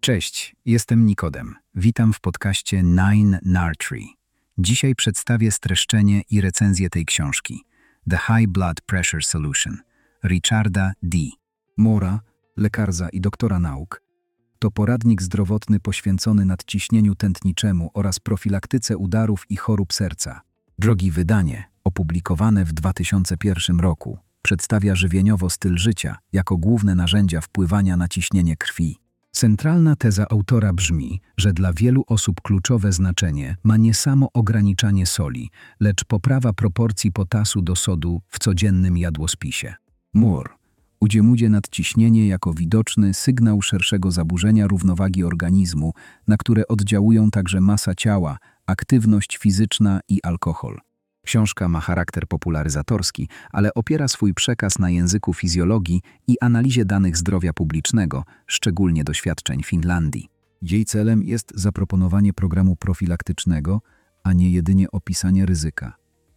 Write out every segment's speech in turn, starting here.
Cześć, jestem Nikodem. Witam w podcaście Nine Nartree. Dzisiaj przedstawię streszczenie i recenzję tej książki The High Blood Pressure Solution Richarda D. Moore'a, lekarza i doktora nauk. To poradnik zdrowotny poświęcony nadciśnieniu tętniczemu oraz profilaktyce udarów i chorób serca. Drogie wydanie, opublikowane w 2001 roku, przedstawia żywieniowo styl życia jako główne narzędzia wpływania na ciśnienie krwi. Centralna teza autora brzmi, że dla wielu osób kluczowe znaczenie ma nie samo ograniczanie soli, lecz poprawa proporcji potasu do sodu w codziennym jadłospisie. Moore udziemuje nadciśnienie jako widoczny sygnał szerszego zaburzenia równowagi organizmu, na które oddziałują także masa ciała, aktywność fizyczna i alkohol. Książka ma charakter popularyzatorski, ale opiera swój przekaz na języku fizjologii i analizie danych zdrowia publicznego, szczególnie doświadczeń Finlandii. Jej celem jest zaproponowanie programu profilaktycznego, a nie jedynie opisanie ryzyka.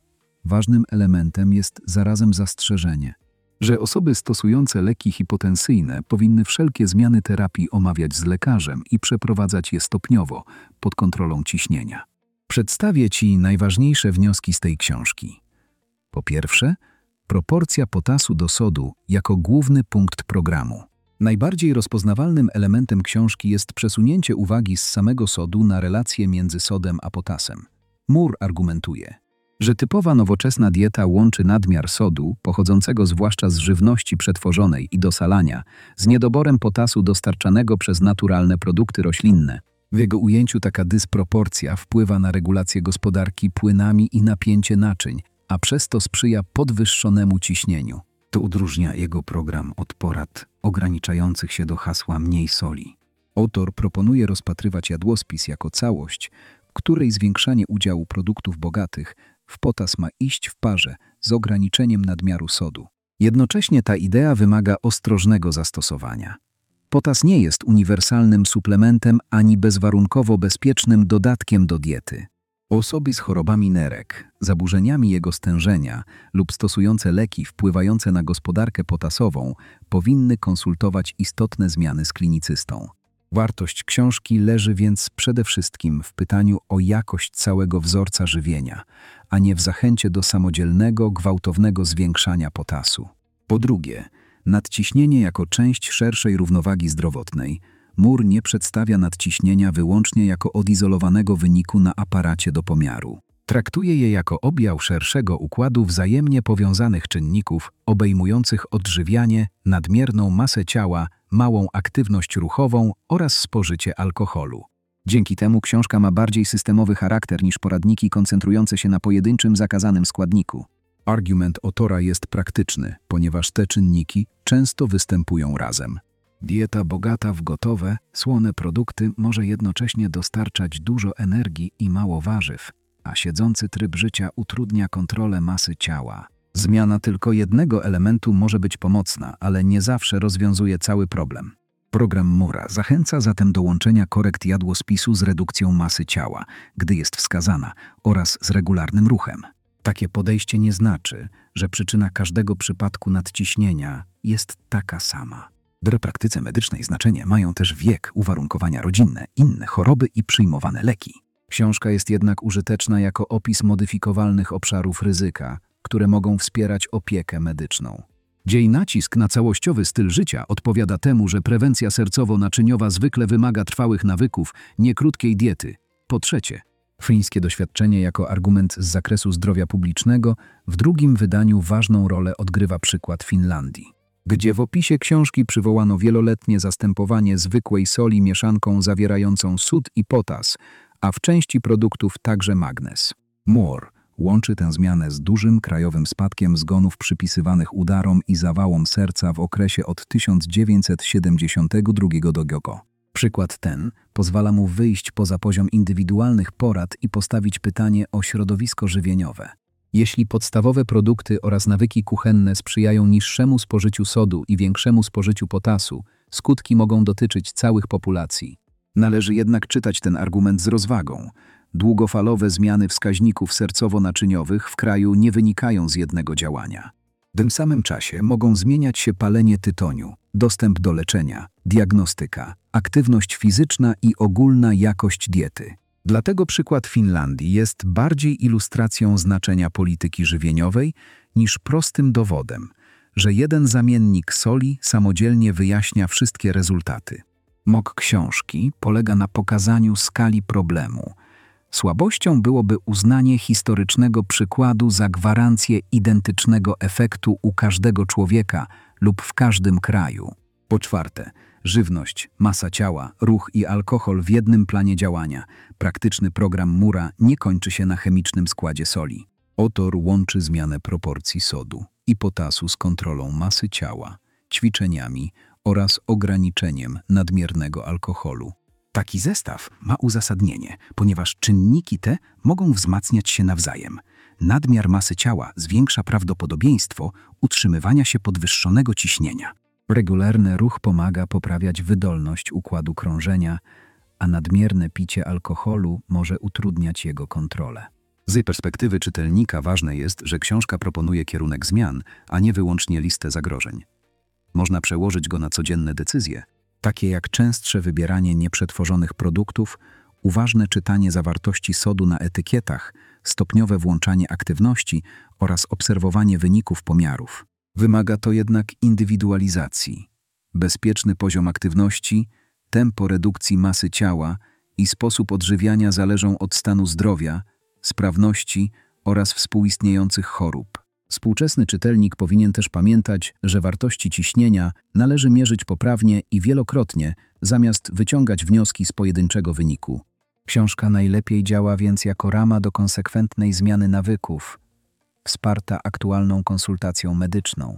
Ważnym elementem jest zarazem zastrzeżenie, że osoby stosujące leki hipotensyjne powinny wszelkie zmiany terapii omawiać z lekarzem i przeprowadzać je stopniowo, pod kontrolą ciśnienia. Przedstawię Ci najważniejsze wnioski z tej książki. Po pierwsze, proporcja potasu do sodu jako główny punkt programu. Najbardziej rozpoznawalnym elementem książki jest przesunięcie uwagi z samego sodu na relacje między sodem a potasem. Moore argumentuje, że typowa nowoczesna dieta łączy nadmiar sodu, pochodzącego zwłaszcza z żywności przetworzonej i dosalania, z niedoborem potasu dostarczanego przez naturalne produkty roślinne. W jego ujęciu taka dysproporcja wpływa na regulację gospodarki płynami i napięcie naczyń, a przez to sprzyja podwyższonemu ciśnieniu. To odróżnia jego program od porad ograniczających się do hasła mniej soli. Autor proponuje rozpatrywać jadłospis jako całość, w której zwiększanie udziału produktów bogatych w potas ma iść w parze z ograniczeniem nadmiaru sodu. Jednocześnie ta idea wymaga ostrożnego zastosowania. Potas nie jest uniwersalnym suplementem ani bezwarunkowo bezpiecznym dodatkiem do diety. Osoby z chorobami nerek, zaburzeniami jego stężenia lub stosujące leki wpływające na gospodarkę potasową powinny konsultować istotne zmiany z klinicystą. Wartość książki leży więc przede wszystkim w pytaniu o jakość całego wzorca żywienia, a nie w zachęcie do samodzielnego, gwałtownego zwiększania potasu. Po drugie, nadciśnienie jako część szerszej równowagi zdrowotnej. Moore nie przedstawia nadciśnienia wyłącznie jako odizolowanego wyniku na aparacie do pomiaru. Traktuje je jako objaw szerszego układu wzajemnie powiązanych czynników obejmujących odżywianie, nadmierną masę ciała, małą aktywność ruchową oraz spożycie alkoholu. Dzięki temu książka ma bardziej systemowy charakter niż poradniki koncentrujące się na pojedynczym zakazanym składniku. Argument autora jest praktyczny, ponieważ te czynniki często występują razem. Dieta bogata w gotowe, słone produkty może jednocześnie dostarczać dużo energii i mało warzyw, a siedzący tryb życia utrudnia kontrolę masy ciała. Zmiana tylko jednego elementu może być pomocna, ale nie zawsze rozwiązuje cały problem. Program Moore'a zachęca zatem do łączenia korekt jadłospisu z redukcją masy ciała, gdy jest wskazana, oraz z regularnym ruchem. Takie podejście nie znaczy, że przyczyna każdego przypadku nadciśnienia jest taka sama. W praktyce medycznej znaczenie mają też wiek, uwarunkowania rodzinne, inne choroby i przyjmowane leki. Książka jest jednak użyteczna jako opis modyfikowalnych obszarów ryzyka, które mogą wspierać opiekę medyczną. Jej nacisk na całościowy styl życia odpowiada temu, że prewencja sercowo-naczyniowa zwykle wymaga trwałych nawyków, nie krótkiej diety. Po trzecie, fińskie doświadczenie jako argument z zakresu zdrowia publicznego. W drugim wydaniu ważną rolę odgrywa przykład Finlandii, gdzie w opisie książki przywołano wieloletnie zastępowanie zwykłej soli mieszanką zawierającą sód i potas, a w części produktów także magnez. Moore łączy tę zmianę z dużym krajowym spadkiem zgonów przypisywanych udarom i zawałom serca w okresie od 1972 do Giogo. Przykład ten pozwala mu wyjść poza poziom indywidualnych porad i postawić pytanie o środowisko żywieniowe. Jeśli podstawowe produkty oraz nawyki kuchenne sprzyjają niższemu spożyciu sodu i większemu spożyciu potasu, skutki mogą dotyczyć całych populacji. Należy jednak czytać ten argument z rozwagą. Długofalowe zmiany wskaźników sercowo-naczyniowych w kraju nie wynikają z jednego działania. W tym samym czasie mogą zmieniać się palenie tytoniu, dostęp do leczenia, diagnostyka, aktywność fizyczna i ogólna jakość diety. Dlatego przykład Finlandii jest bardziej ilustracją znaczenia polityki żywieniowej niż prostym dowodem, że jeden zamiennik soli samodzielnie wyjaśnia wszystkie rezultaty. Mok książki polega na pokazaniu skali problemu. Słabością byłoby uznanie historycznego przykładu za gwarancję identycznego efektu u każdego człowieka lub w każdym kraju. Po czwarte, żywność, masa ciała, ruch i alkohol w jednym planie działania. Praktyczny program Mura nie kończy się na chemicznym składzie soli. Autor łączy zmianę proporcji sodu i potasu z kontrolą masy ciała, ćwiczeniami oraz ograniczeniem nadmiernego alkoholu. Taki zestaw ma uzasadnienie, ponieważ czynniki te mogą wzmacniać się nawzajem. Nadmiar masy ciała zwiększa prawdopodobieństwo utrzymywania się podwyższonego ciśnienia. Regularny ruch pomaga poprawiać wydolność układu krążenia, a nadmierne picie alkoholu może utrudniać jego kontrolę. Z perspektywy czytelnika ważne jest, że książka proponuje kierunek zmian, a nie wyłącznie listę zagrożeń. Można przełożyć go na codzienne decyzje, takie jak częstsze wybieranie nieprzetworzonych produktów, uważne czytanie zawartości sodu na etykietach, stopniowe włączanie aktywności oraz obserwowanie wyników pomiarów. Wymaga to jednak indywidualizacji. Bezpieczny poziom aktywności, tempo redukcji masy ciała i sposób odżywiania zależą od stanu zdrowia, sprawności oraz współistniejących chorób. Współczesny czytelnik powinien też pamiętać, że wartości ciśnienia należy mierzyć poprawnie i wielokrotnie, zamiast wyciągać wnioski z pojedynczego wyniku. Książka najlepiej działa więc jako rama do konsekwentnej zmiany nawyków, wsparta aktualną konsultacją medyczną.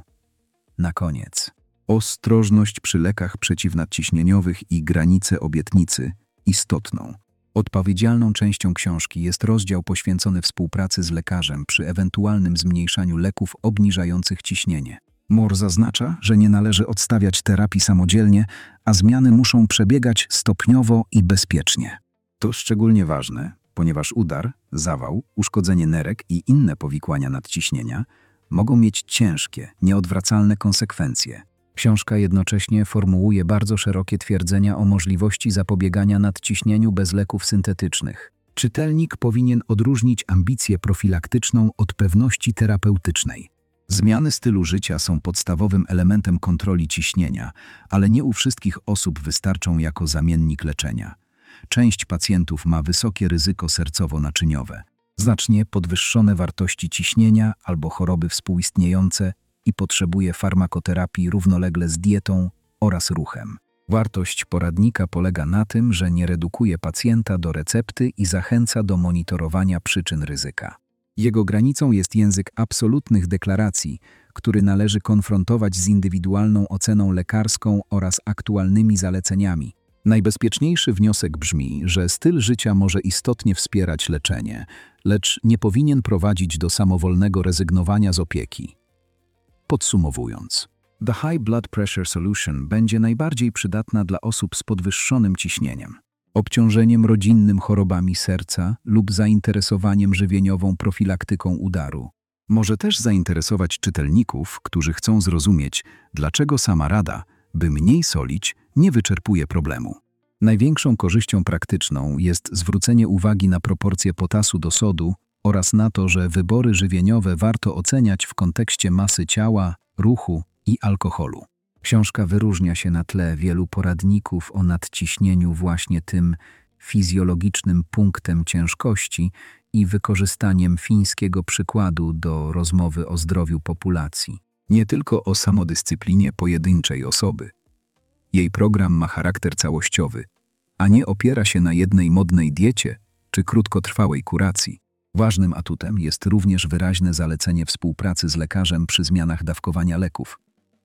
Na koniec. Ostrożność przy lekach przeciwnadciśnieniowych i granice obietnicy istotną. Odpowiedzialną częścią książki jest rozdział poświęcony współpracy z lekarzem przy ewentualnym zmniejszaniu leków obniżających ciśnienie. Moore zaznacza, że nie należy odstawiać terapii samodzielnie, a zmiany muszą przebiegać stopniowo i bezpiecznie. To szczególnie ważne, ponieważ udar, zawał, uszkodzenie nerek i inne powikłania nadciśnienia mogą mieć ciężkie, nieodwracalne konsekwencje. Książka jednocześnie formułuje bardzo szerokie twierdzenia o możliwości zapobiegania nadciśnieniu bez leków syntetycznych. Czytelnik powinien odróżnić ambicję profilaktyczną od pewności terapeutycznej. Zmiany stylu życia są podstawowym elementem kontroli ciśnienia, ale nie u wszystkich osób wystarczą jako zamiennik leczenia. Część pacjentów ma wysokie ryzyko sercowo-naczyniowe, znacznie podwyższone wartości ciśnienia albo choroby współistniejące i potrzebuje farmakoterapii równolegle z dietą oraz ruchem. Wartość poradnika polega na tym, że nie redukuje pacjenta do recepty i zachęca do monitorowania przyczyn ryzyka. Jego granicą jest język absolutnych deklaracji, który należy konfrontować z indywidualną oceną lekarską oraz aktualnymi zaleceniami. Najbezpieczniejszy wniosek brzmi, że styl życia może istotnie wspierać leczenie, lecz nie powinien prowadzić do samowolnego rezygnowania z opieki. Podsumowując, The High Blood Pressure Solution będzie najbardziej przydatna dla osób z podwyższonym ciśnieniem, obciążeniem rodzinnym chorobami serca lub zainteresowaniem żywieniową profilaktyką udaru. Może też zainteresować czytelników, którzy chcą zrozumieć, dlaczego sama rada, by mniej solić, nie wyczerpuje problemu. Największą korzyścią praktyczną jest zwrócenie uwagi na proporcje potasu do sodu oraz na to, że wybory żywieniowe warto oceniać w kontekście masy ciała, ruchu i alkoholu. Książka wyróżnia się na tle wielu poradników o nadciśnieniu właśnie tym fizjologicznym punktem ciężkości i wykorzystaniem fińskiego przykładu do rozmowy o zdrowiu populacji. Nie tylko o samodyscyplinie pojedynczej osoby. Jej program ma charakter całościowy, a nie opiera się na jednej modnej diecie czy krótkotrwałej kuracji. Ważnym atutem jest również wyraźne zalecenie współpracy z lekarzem przy zmianach dawkowania leków.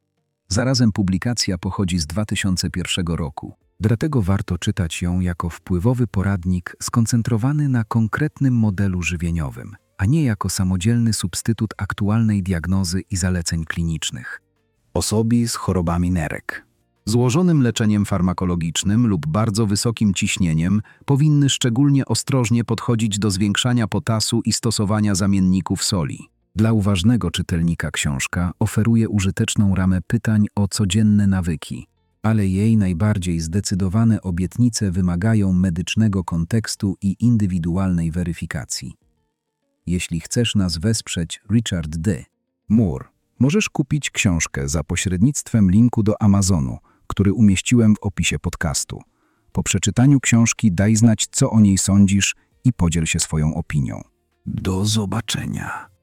Zarazem publikacja pochodzi z 2001 roku, dlatego warto czytać ją jako wpływowy poradnik skoncentrowany na konkretnym modelu żywieniowym, a nie jako samodzielny substytut aktualnej diagnozy i zaleceń klinicznych. Osoby z chorobami nerek, złożonym leczeniem farmakologicznym lub bardzo wysokim ciśnieniem powinny szczególnie ostrożnie podchodzić do zwiększania potasu i stosowania zamienników soli. Dla uważnego czytelnika książka oferuje użyteczną ramę pytań o codzienne nawyki, ale jej najbardziej zdecydowane obietnice wymagają medycznego kontekstu i indywidualnej weryfikacji. Jeśli chcesz nas wesprzeć, Richard D. Moore, możesz kupić książkę za pośrednictwem linku do Amazonu, który umieściłem w opisie podcastu. Po przeczytaniu książki daj znać, co o niej sądzisz i podziel się swoją opinią. Do zobaczenia.